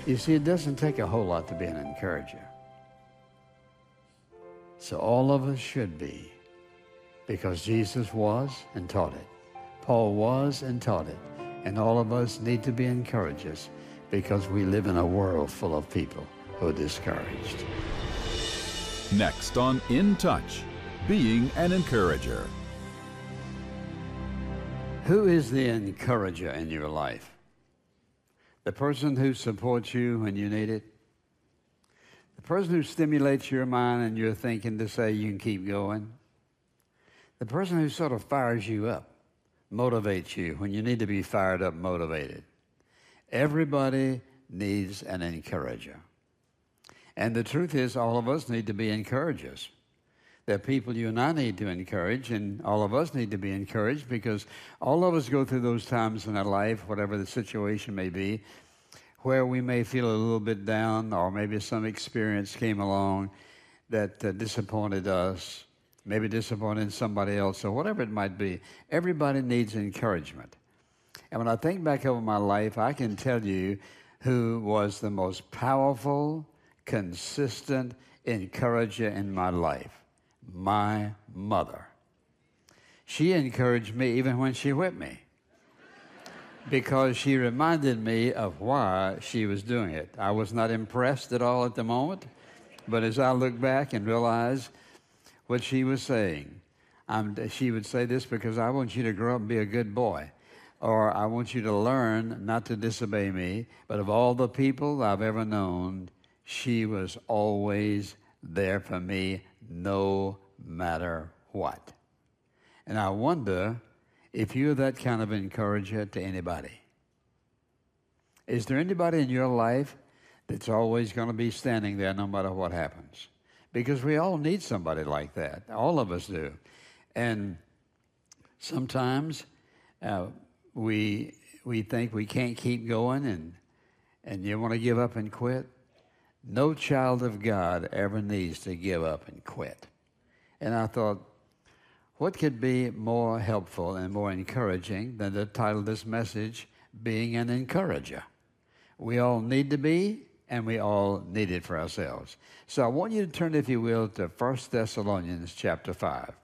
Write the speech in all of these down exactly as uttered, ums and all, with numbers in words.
You see, it doesn't take a whole lot to be an encourager. So all of us should be, because Jesus was and taught it. Paul was and taught it. And all of us need to be encouragers, because we live in a world full of people who are discouraged. Next on In Touch, being an encourager. Who is the encourager in your life? The person who supports you when you need it? The person who stimulates your mind and your thinking to say you can keep going? The person who sort of fires you up, motivates you when you need to be fired up, motivated? Everybody needs an encourager. And the truth is, all of us need to be encouragers. There are people you and I need to encourage, and all of us need to be encouraged, because all of us go through those times in our life, whatever the situation may be, where we may feel a little bit down, or maybe some experience came along that uh, disappointed us, maybe disappointed somebody else, or whatever it might be. Everybody needs encouragement. And when I think back over my life, I can tell you who was the most powerful, consistent encourager in my life. My mother. She encouraged me even when she whipped me, because she reminded me of why she was doing it. I was not impressed at all at the moment, but as I look back and realize what she was saying, I'm, she would say this: because I want you to grow up and be a good boy, or I want you to learn not to disobey me. But of all the people I've ever known, she was always there for me, no matter what. And I wonder if you're that kind of encourager to anybody. Is there anybody in your life that's always going to be standing there no matter what happens? Because we all need somebody like that. All of us do. And sometimes uh, we we think we can't keep going, and and you want to give up and quit. No child of God ever needs to give up and quit. And I thought, what could be more helpful and more encouraging than to title this message, Being an Encourager? We all need to be, and we all need it for ourselves. So I want you to turn, if you will, to First Thessalonians chapter five.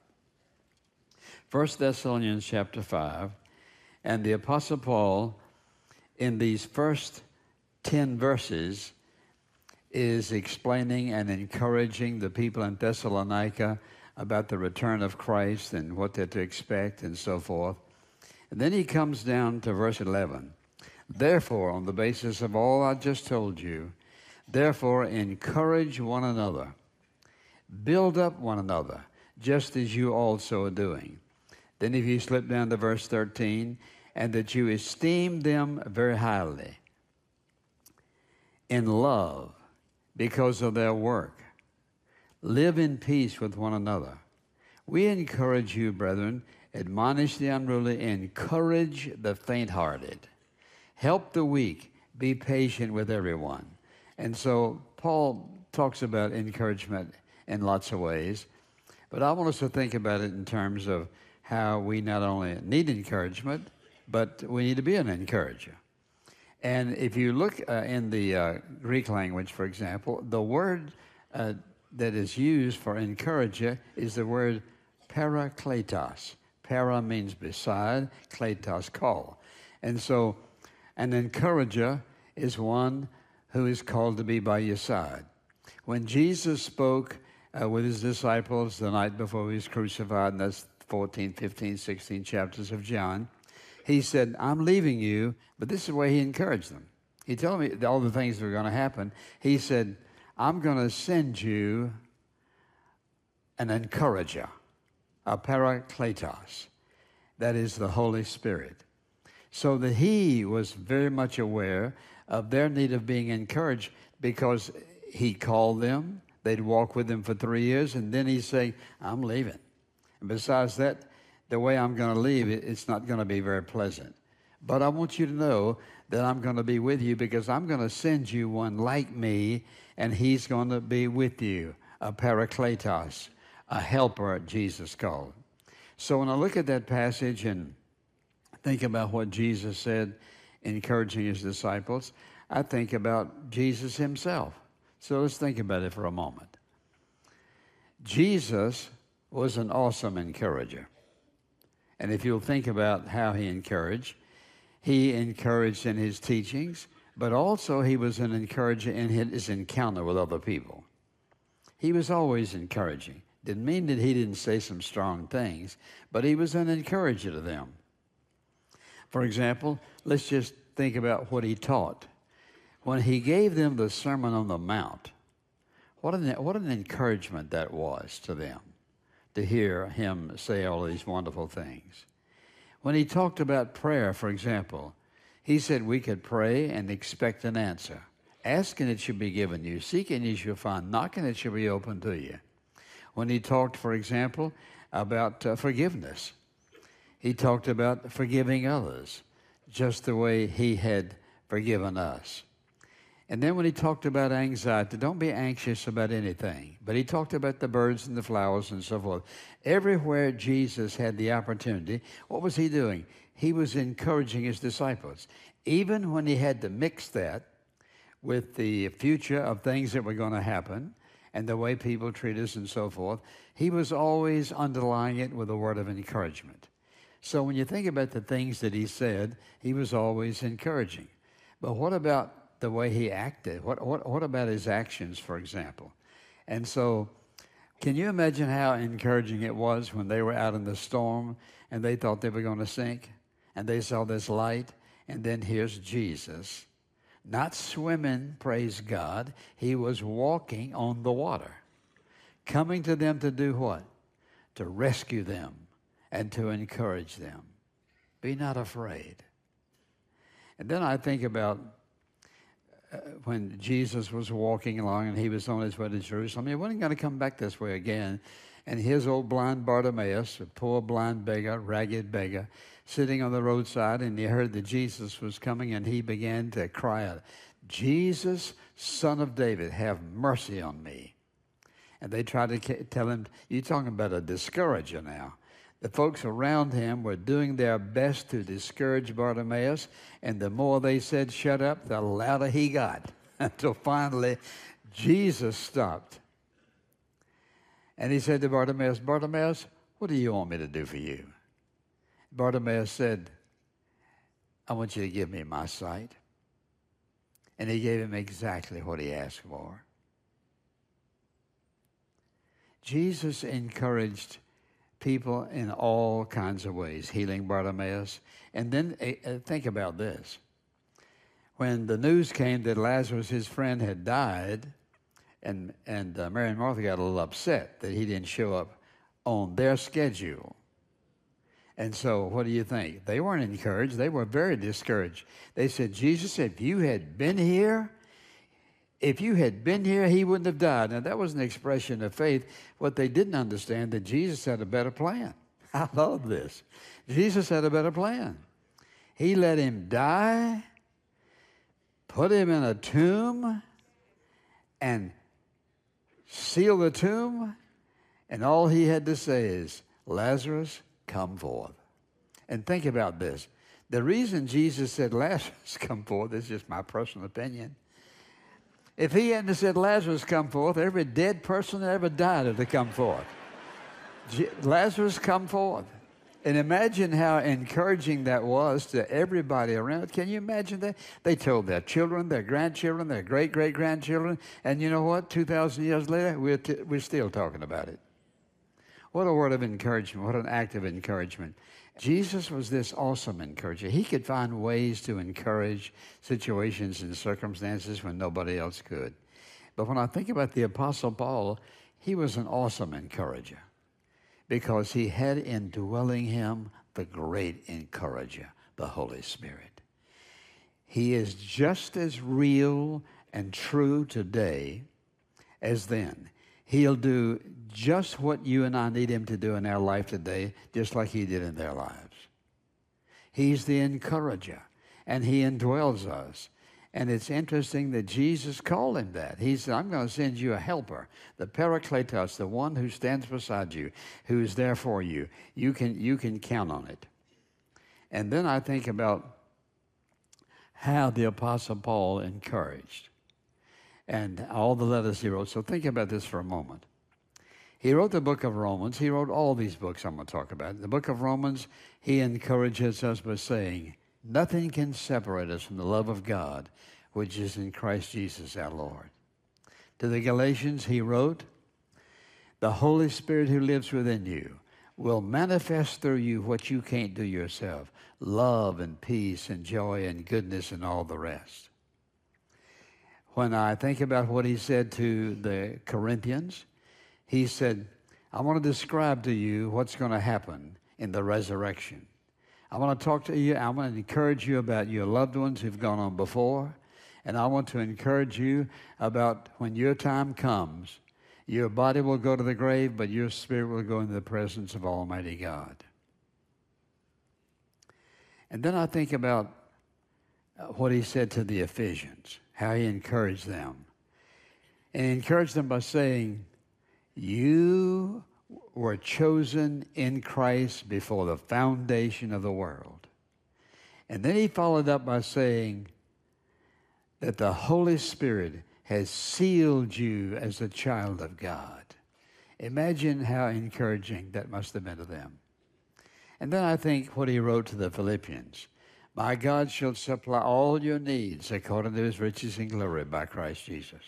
First Thessalonians chapter five, and the Apostle Paul, in these first ten verses, is explaining and encouraging the people in Thessalonica about the return of Christ and what they're to expect and so forth. And then he comes down to verse eleven. Therefore, on the basis of all I just told you, therefore encourage one another, build up one another, just as you also are doing. Then if you slip down to verse thirteen, and that you esteem them very highly in love, because of their work. Live in peace with one another. We encourage you, brethren, admonish the unruly, encourage the faint-hearted, help the weak, be patient with everyone. And so Paul talks about encouragement in lots of ways, but I want us to think about it in terms of how we not only need encouragement, but we need to be an encourager. And if you look uh, in the uh, Greek language, for example, the word uh, that is used for encourager is the word parakletos. Para means beside, kletos, call. And so an encourager is one who is called to be by your side. When Jesus spoke uh, with his disciples the night before he was crucified, and that's fourteen, fifteen, sixteen chapters of John, he said, I'm leaving you, but this is the way he encouraged them. He told me all the things that were going to happen. He said, I'm going to send you an encourager, a parakletos. That is the Holy Spirit. So that he was very much aware of their need of being encouraged, because he called them. They'd walk with him for three years, and then he'd say, I'm leaving. And besides that, the way I'm going to leave, it's not going to be very pleasant. But I want you to know that I'm going to be with you, because I'm going to send you one like me, and he's going to be with you, a parakletos, a helper, Jesus called. So when I look at that passage and think about what Jesus said, encouraging his disciples, I think about Jesus himself. So let's think about it for a moment. Jesus was an awesome encourager. And if you'll think about how he encouraged, he encouraged in his teachings, but also he was an encourager in his encounter with other people. He was always encouraging. Didn't mean that he didn't say some strong things, but he was an encourager to them. For example, let's just think about what he taught. When he gave them the Sermon on the Mount, what an, what an encouragement that was to them, to hear him say all these wonderful things. When he talked about prayer, for example, he said we could pray and expect an answer. Ask and it shall be given you. Seek and you shall find. Knock and it shall be opened to you. When he talked, for example, about uh, forgiveness, he talked about forgiving others just the way he had forgiven us. And then when he talked about anxiety, don't be anxious about anything. But he talked about the birds and the flowers and so forth. Everywhere Jesus had the opportunity, what was he doing? He was encouraging his disciples. Even when he had to mix that with the future of things that were going to happen and the way people treat us and so forth, he was always underlying it with a word of encouragement. So when you think about the things that he said, he was always encouraging. But what about the way he acted? What, what, what about his actions, for example? And so can you imagine how encouraging it was when they were out in the storm and they thought they were going to sink and they saw this light, and then here's Jesus, not swimming, praise God. He was walking on the water, coming to them to do what? To rescue them and to encourage them. Be not afraid. And then I think about Uh, when Jesus was walking along and he was on his way to Jerusalem, he wasn't going to come back this way again. And his old blind Bartimaeus, a poor blind beggar, ragged beggar, sitting on the roadside, and he heard that Jesus was coming, and he began to cry out, Jesus, Son of David, have mercy on me. And they tried to tell him, you're talking about a discourager now. The folks around him were doing their best to discourage Bartimaeus, and the more they said, shut up, the louder he got, until finally Jesus stopped. And he said to Bartimaeus, Bartimaeus, what do you want me to do for you? Bartimaeus said, I want you to give me my sight. And he gave him exactly what he asked for. Jesus encouraged people in all kinds of ways, healing Bartimaeus. And then uh, think about this. When the news came that Lazarus, his friend, had died, and, and uh, Mary and Martha got a little upset that he didn't show up on their schedule. And so what do you think? They weren't encouraged. They were very discouraged. They said, Jesus, if you had been here, If you had been here, he wouldn't have died. Now, that was an expression of faith. What they didn't understand, that Jesus had a better plan. I love this. Jesus had a better plan. He let him die, put him in a tomb, and seal the tomb, and all he had to say is, Lazarus, come forth. And think about this. The reason Jesus said, Lazarus, come forth, this is just my personal opinion. If he hadn't said, Lazarus, come forth, every dead person that ever died would have come forth. Lazarus, come forth. And imagine how encouraging that was to everybody around. Can you imagine that? They told their children, their grandchildren, their great-great-grandchildren, and you know what? two thousand years later, we're, t- we're still talking about it. What a word of encouragement. What an act of encouragement. Jesus was this awesome encourager. He could find ways to encourage situations and circumstances when nobody else could. But when I think about the Apostle Paul, he was an awesome encourager because he had indwelling him the great encourager, the Holy Spirit. He is just as real and true today as then. He'll do just what you and I need him to do in our life today, just like he did in their lives. He's the encourager, and he indwells us. And it's interesting that Jesus called him that. He said, I'm going to send you a helper, the Parakletos, the one who stands beside you, who is there for you. You can, you can count on it. And then I think about how the Apostle Paul encouraged and all the letters he wrote. So think about this for a moment. He wrote the book of Romans. He wrote all these books I'm going to talk about. In the book of Romans, he encourages us by saying, nothing can separate us from the love of God, which is in Christ Jesus our Lord. To the Galatians, he wrote, the Holy Spirit who lives within you will manifest through you what you can't do yourself, love and peace and joy and goodness and all the rest. When I think about what he said to the Corinthians, he said, I want to describe to you what's going to happen in the resurrection. I want to talk to you, I want to encourage you about your loved ones who've gone on before, and I want to encourage you about when your time comes, your body will go to the grave, but your spirit will go into the presence of Almighty God. And then I think about what he said to the Ephesians, how he encouraged them. And he encouraged them by saying, you were chosen in Christ before the foundation of the world. And then he followed up by saying that the Holy Spirit has sealed you as a child of God. Imagine how encouraging that must have been to them. And then I think what he wrote to the Philippians, my God shall supply all your needs according to his riches and glory by Christ Jesus.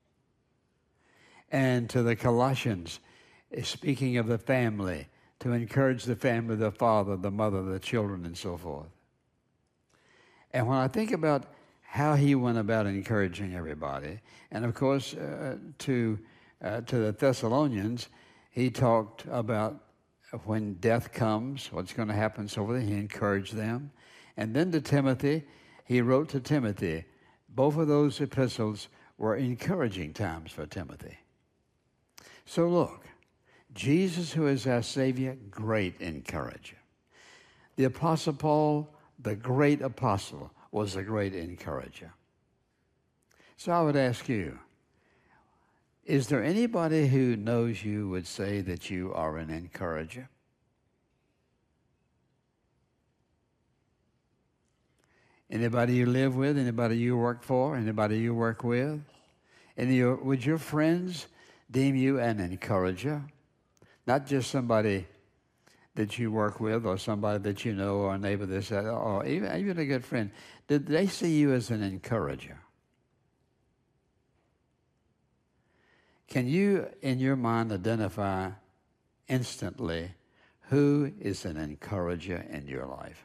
And to the Colossians, speaking of the family, to encourage the family, the father, the mother, the children, and so forth. And when I think about how he went about encouraging everybody, and of course, uh, to uh, to the Thessalonians, he talked about when death comes, what's going to happen, so forth. He encouraged them. And then to Timothy, he wrote to Timothy. Both of those epistles were encouraging times for Timothy. So look, Jesus, who is our Savior, great encourager. The Apostle Paul, the great apostle, was a great encourager. So I would ask you, is there anybody who knows you would say that you are an encourager? Anybody you live with, anybody you work for, anybody you work with? Any, your, would your friends deem you an encourager? Not just somebody that you work with or somebody that you know or a neighbor this, that, or even, even a good friend. Did they see you as an encourager? Can you, in your mind, identify instantly who is an encourager in your life?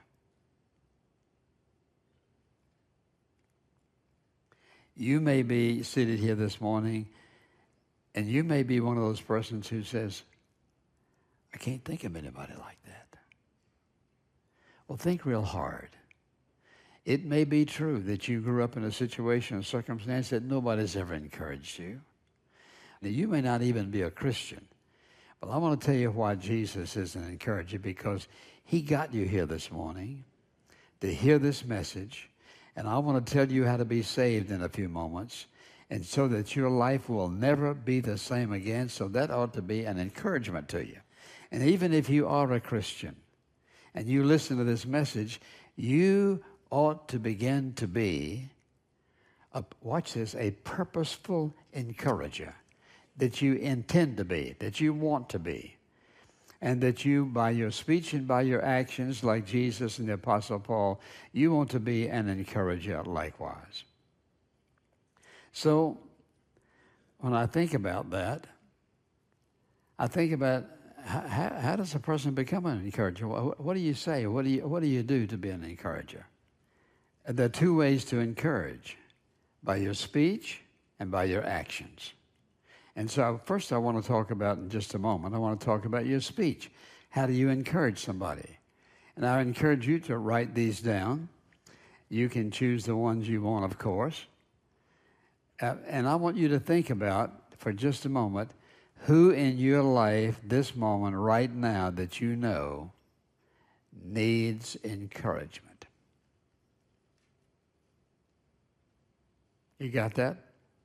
You may be seated here this morning, and you may be one of those persons who says, I can't think of anybody like that. Well, think real hard. It may be true that you grew up in a situation or circumstance that nobody's ever encouraged you. Now, you may not even be a Christian, but I want to tell you why Jesus is an encourager, because he got you here this morning to hear this message, and I want to tell you how to be saved in a few moments, and so that your life will never be the same again. So that ought to be an encouragement to you. And even if you are a Christian and you listen to this message, you ought to begin to be, a, watch this, a purposeful encourager, that you intend to be, that you want to be, and that you, by your speech and by your actions, like Jesus and the Apostle Paul, you want to be an encourager likewise. So when I think about that, I think about how, how does a person become an encourager? What, what do you say? What do you, what do you do to be an encourager? There are two ways to encourage, by your speech and by your actions. And so first I want to talk about, in just a moment, I want to talk about your speech. How do you encourage somebody? And I encourage you to write these down. You can choose the ones you want, of course. Uh, and I want you to think about, for just a moment, who in your life, this moment, right now, that you know needs encouragement. You got that?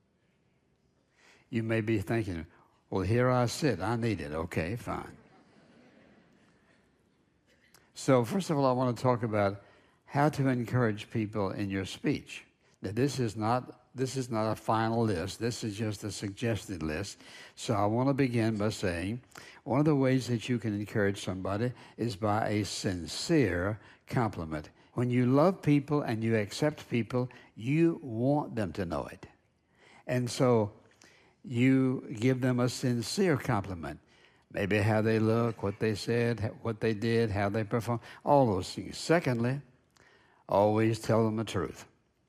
You may be thinking, well, here I sit. I need it. Okay, fine. So first of all, I want to talk about how to encourage people in your speech. Now, this is not this is not a final list. This is just a suggested list. So I want to begin by saying one of the ways that you can encourage somebody is by a sincere compliment. When you love people and you accept people, you want them to know it. And so you give them a sincere compliment. Maybe how they look, what they said, what they did, how they performed, all those things. Secondly, always tell them the truth.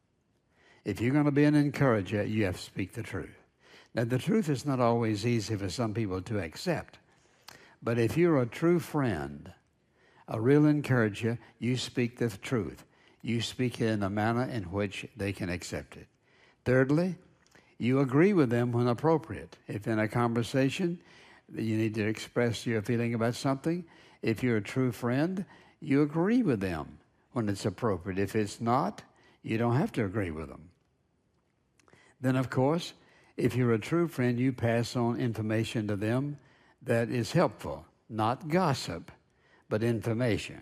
If you're going to be an encourager, you have to speak the truth. Now, the truth is not always easy for some people to accept. But if you're a true friend, a real encourager, you speak the truth. You speak it in a manner in which they can accept it. Thirdly, you agree with them when appropriate. If in a conversation you need to express your feeling about something, if you're a true friend, you agree with them when it's appropriate. If it's not, you don't have to agree with them. Then, of course, if you're a true friend, you pass on information to them that is helpful, not gossip, but information.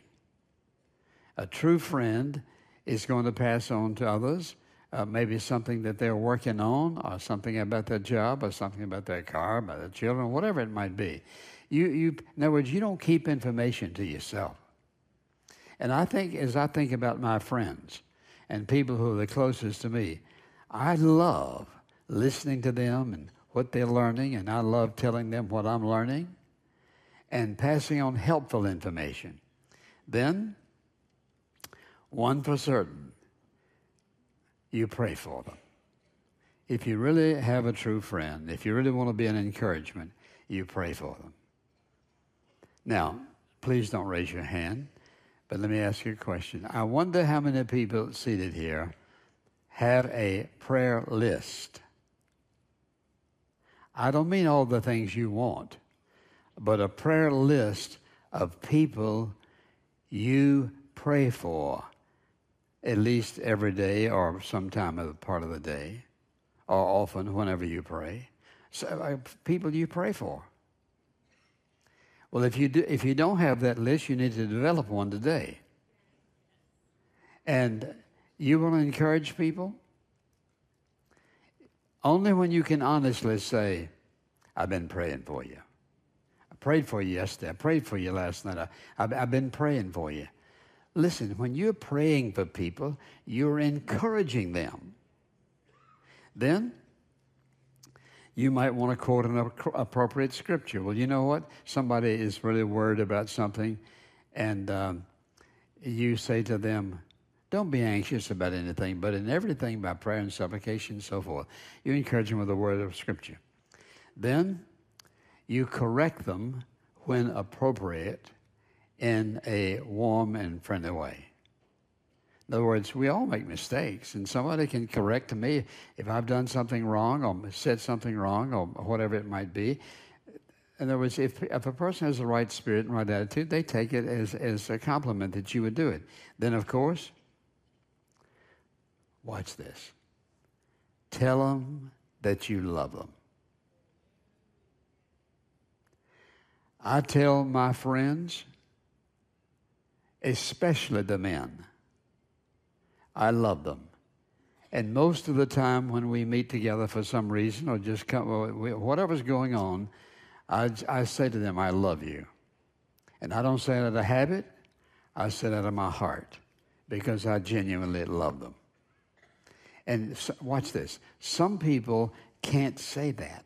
A true friend is going to pass on to others uh, maybe something that they're working on, or something about their job, or something about their car, about their children, whatever it might be. You, you, in other words, you don't keep information to yourself. And I think, as I think about my friends and people who are the closest to me, I love listening to them and what they're learning, and I love telling them what I'm learning and passing on helpful information. Then, one for certain, you pray for them. If you really have a true friend, if you really want to be an encouragement, you pray for them. Now, please don't raise your hand, but let me ask you a question. I wonder how many people seated here have a prayer list. I don't mean all the things you want, but a prayer list of people you pray for at least every day or sometime of the part of the day, or often whenever you pray. So, uh, people you pray for. Well, if you do, if you don't have that list, you need to develop one today. And you want to encourage people? Only when you can honestly say, I've been praying for you. I prayed for you yesterday. I prayed for you last night. I, I've, I've been praying for you. Listen, when you're praying for people, you're encouraging them. Then you might want to quote an appropriate scripture. Well, you know what? Somebody is really worried about something, and um, you say to them, don't be anxious about anything, but in everything by prayer and supplication and so forth. You encourage them with the word of scripture. Then you correct them when appropriate in a warm and friendly way. In other words, we all make mistakes, and somebody can correct me if I've done something wrong or said something wrong or whatever it might be. In other words, if, if a person has the right spirit and right attitude, they take it as, as a compliment that you would do it. Then, of course, watch this. Tell them that you love them. I tell my friends, especially the men, I love them. And most of the time when we meet together for some reason or just come, whatever's going on, I, I say to them, I love you. And I don't say it out of habit. I say it out of my heart because I genuinely love them. And so, watch this. Some people can't say that.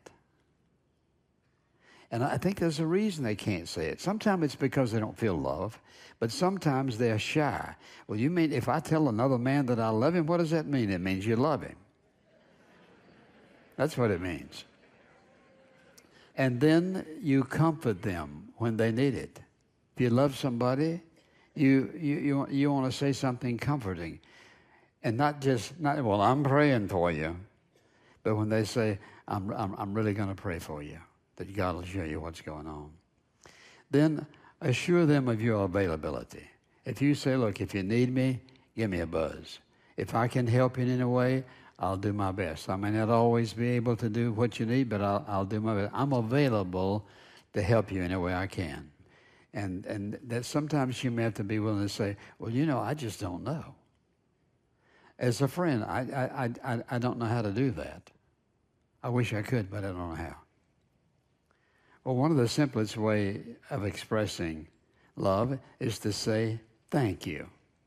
And I think there's a reason they can't say it. Sometimes it's because they don't feel love, but sometimes they're shy. Well, you mean if I tell another man that I love him, what does that mean? It means you love him. That's what it means. And then you comfort them when they need it. If you love somebody, you you you, you want to say something comforting. And not just, not well, I'm praying for you. But when they say, I'm, I'm, I'm really going to pray for you, that God will show you what's going on. Then assure them of your availability. If you say, look, if you need me, give me a buzz. If I can help you in any way, I'll do my best. I may not always be able to do what you need, but I'll, I'll do my best. I'm available to help you any way I can. And, and that sometimes you may have to be willing to say, well, you know, I just don't know. As a friend, I, I, I, I don't know how to do that. I wish I could, but I don't know how. Well, one of the simplest way of expressing love is to say thank you.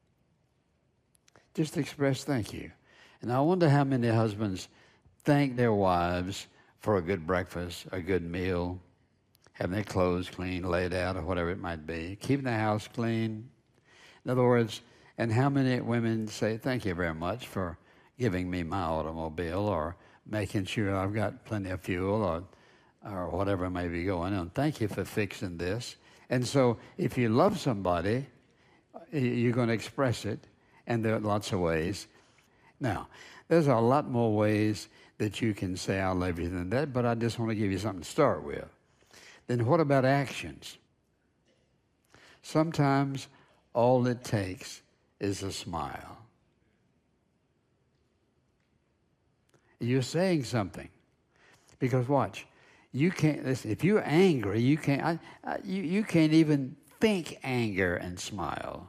Just express thank you. And I wonder how many husbands thank their wives for a good breakfast, a good meal, having their clothes clean, laid out, or whatever it might be, keeping the house clean. In other words, and how many women say, thank you very much for giving me my automobile, or making sure I've got plenty of fuel, or, or whatever may be going on. Thank you for fixing this. And so if you love somebody, you're going to express it, and there are lots of ways. Now, there's a lot more ways that you can say I love you than that, but I just want to give you something to start with. Then what about actions? Sometimes all it takes is a smile. You're saying something. Because watch, you can't, listen, if you're angry, you can't, I, I, you, you can't even think anger and smile.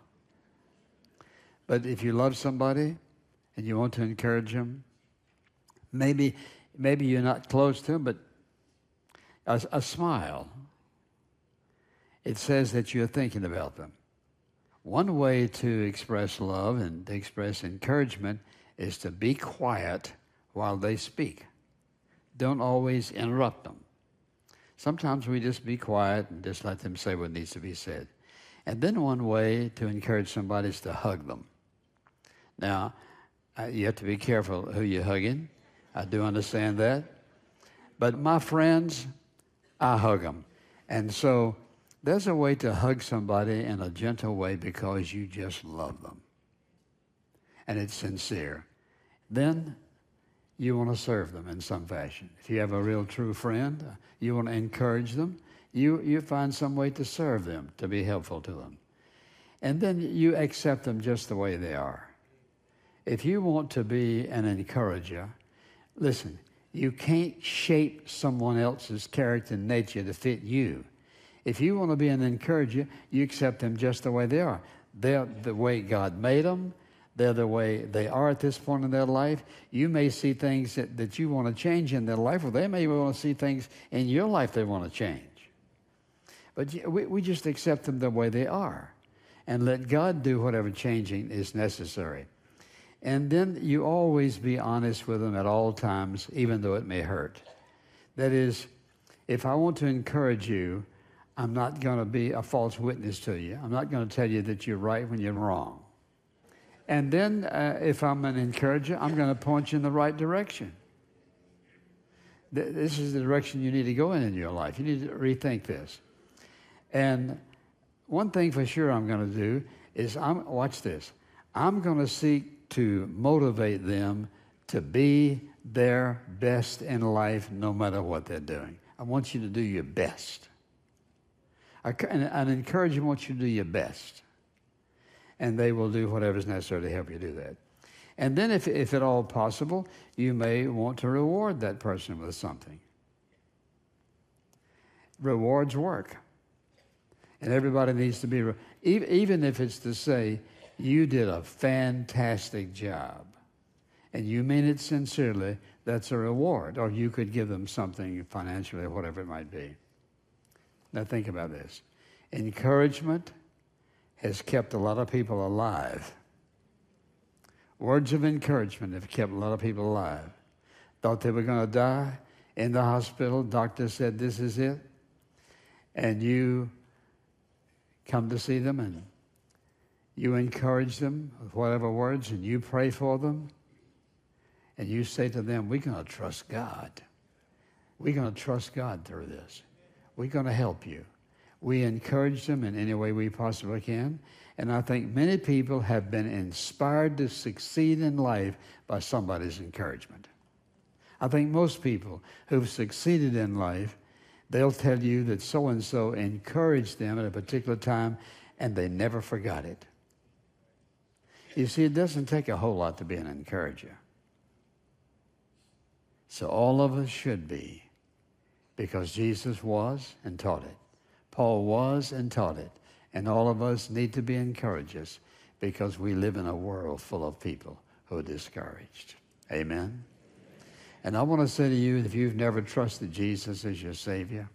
But if you love somebody and you want to encourage them, maybe, maybe you're not close to them, but a, a smile, it says that you're thinking about them. One way to express love and to express encouragement is to be quiet while they speak. Don't always interrupt them. Sometimes we just be quiet and just let them say what needs to be said. And then one way to encourage somebody is to hug them. Now, you have to be careful who you're hugging. I do understand that. But my friends, I hug them. And so there's a way to hug somebody in a gentle way because you just love them. And it's sincere. Then you want to serve them in some fashion. If you have a real true friend, you want to encourage them, you, you find some way to serve them, to be helpful to them. And then you accept them just the way they are. If you want to be an encourager, listen, you can't shape someone else's character and nature to fit you. If you want to be an encourager, you accept them just the way they are. They're the way God made them. They're the way they are at this point in their life. You may see things that, that you want to change in their life, or they may want to see things in your life they want to change. But we, we just accept them the way they are and let God do whatever changing is necessary. And then you always be honest with them at all times, even though it may hurt. That is, if I want to encourage you, I'm not going to be a false witness to you. I'm not going to tell you that you're right when you're wrong. And then uh, if I'm an encourager, I'm going to point you in the right direction. Th- this is the direction you need to go in in your life. You need to rethink this. And one thing for sure I'm going to do is, I'm, watch this, I'm going to seek to motivate them to be their best in life no matter what they're doing. I want you to do your best. I, and an encourager wants you to do your best. And they will do whatever is necessary to help you do that. And then if, if at all possible, you may want to reward that person with something. Rewards work. And everybody needs to be, re- even, even if it's to say, you did a fantastic job, and you mean it sincerely, that's a reward. Or you could give them something financially or whatever it might be. Now think about this. Encouragement has kept a lot of people alive. Words of encouragement have kept a lot of people alive. Thought they were going to die in the hospital. Doctor said, this is it. And you come to see them and you encourage them with whatever words, and you pray for them. And you say to them, we're going to trust God. We're going to trust God through this. We're going to help you. We encourage them in any way we possibly can. And I think many people have been inspired to succeed in life by somebody's encouragement. I think most people who've succeeded in life, they'll tell you that so-and-so encouraged them at a particular time, and they never forgot it. You see, it doesn't take a whole lot to be an encourager. So all of us should be, because Jesus was and taught it. Paul was and taught it. And all of us need to be encouragers because we live in a world full of people who are discouraged. Amen? And I want to say to you, if you've never trusted Jesus as your Savior,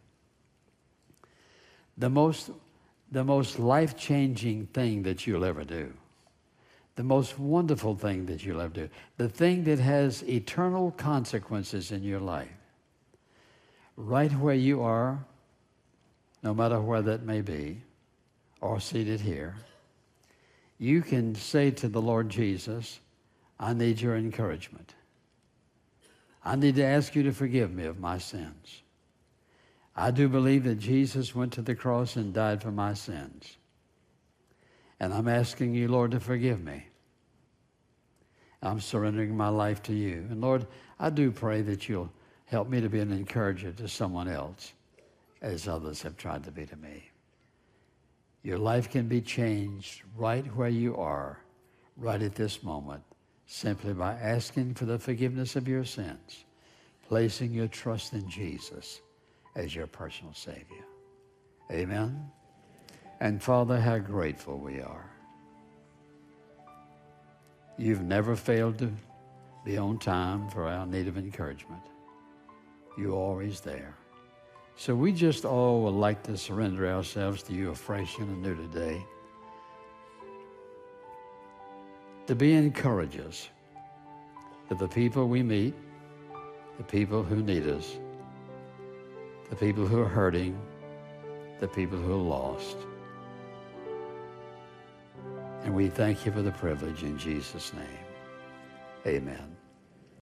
the most, the most life-changing thing that you'll ever do, the most wonderful thing that you'll ever do, the thing that has eternal consequences in your life, right where you are, no matter where that may be, or seated here, you can say to the Lord Jesus, I need your encouragement. I need to ask you to forgive me of my sins. I do believe that Jesus went to the cross and died for my sins. And I'm asking you, Lord, to forgive me. I'm surrendering my life to you. And Lord, I do pray that you'll help me to be an encourager to someone else, as others have tried to be to me. Your life can be changed right where you are, right at this moment, simply by asking for the forgiveness of your sins, placing your trust in Jesus as your personal Savior. Amen? And Father, how grateful we are. You've never failed to be on time for our need of encouragement. You're always there. So we just all would like to surrender ourselves to you afresh and anew today, to be encouragers to the people we meet, the people who need us, the people who are hurting, the people who are lost. And we thank you for the privilege in Jesus' name. Amen.